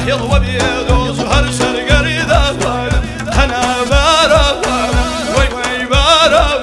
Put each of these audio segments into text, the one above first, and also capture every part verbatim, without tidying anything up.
جاهل وبيض وظهر سرقري ذا أنا بارا وي وي بارا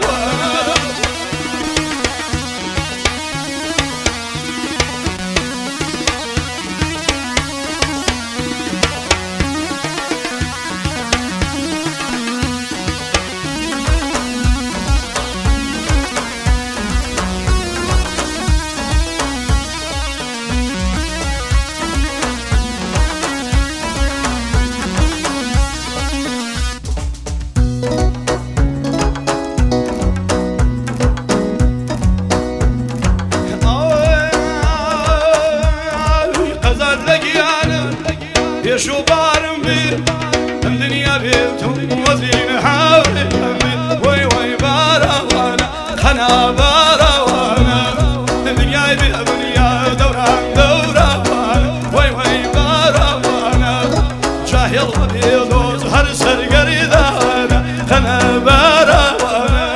شو بارم بي الدنيا بيتهم وزين حاولي وي وي بارا وانا خنا بارا وانا الدنيا بيتهم دوران دورا وانا وي وي بارا وانا جاهل وبيض وظهر سرقري ذانا خنا بارا وانا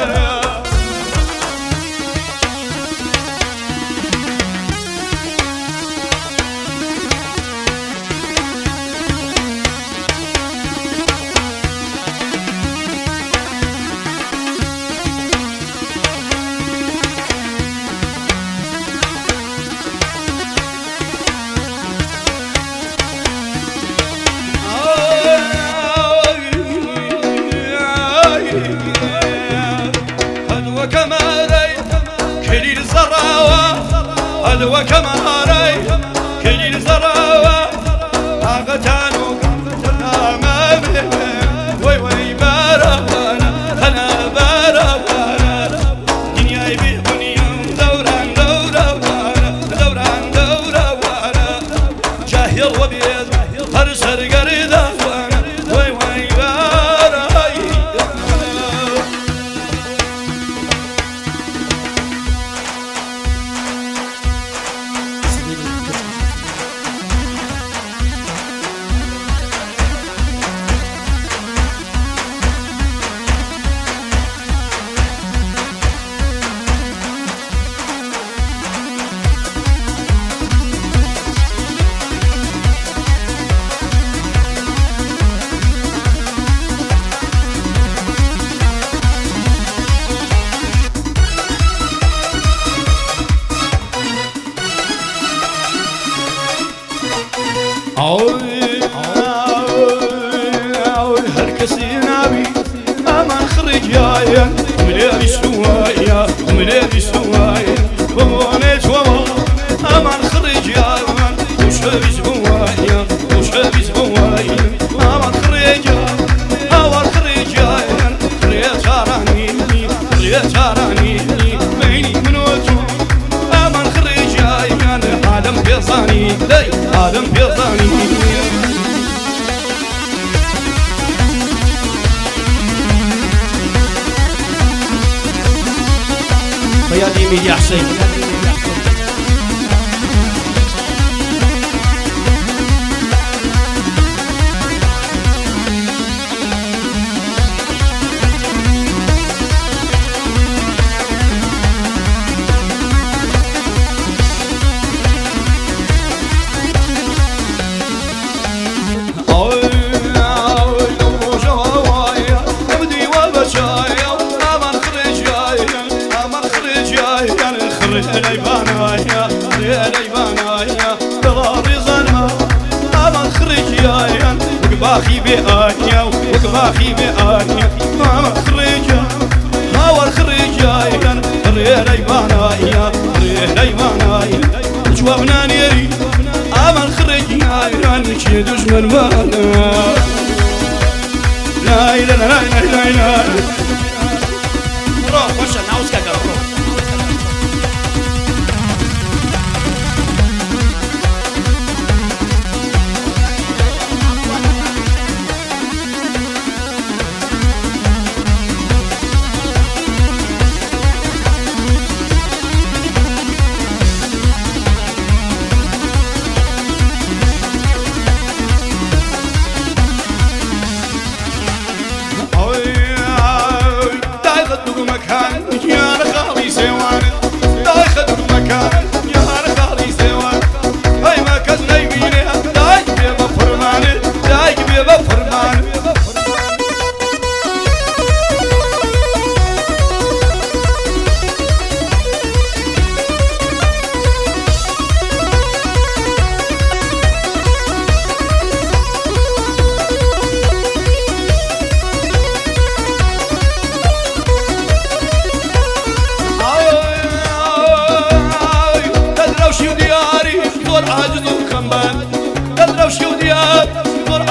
هدوى كماري كليل زراوة عقتانو كنا وي وي بارا وانا أنا بارا وانا دنيا يبي دنيا دوران دورا وانا دوران دورا وانا جاهل وبيض هر سرقري ذا وانا وي وي بارا عوي عوي هالكسي نابي أمان خرج يايا ملياري سوايا ملياري سوايا بونيت وما أمان خرج يايا وشابي سوايا وشابي سوايا أمان خرج أمان خرج يايا ريت هراني ريت هراني بيني من وجه أمان خرج يايا عالم بيصاني عالم بيصاني بيادي ميديا حسين ليبانايا ليبانايا بغاري ظلمة أمان خرج يايا وقباخي بآيا وقباخي بآيا أمان خرج هاور خرج يايا ليبانايا ليبانايا جوابنا نيري أمان خرج يايا نشي دشمن بانا لا لا لا لا لا روح وش أنا عاوز كاكا روح مكان يا خالي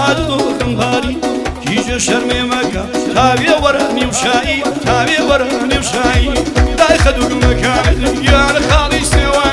دڵم هاری کیژە شەرمێ مەکە تاوێ وەرە نیوشایی تاوێ وەرە نیوشایی دای خەدوو مەکانت یانە خاڵی سێوان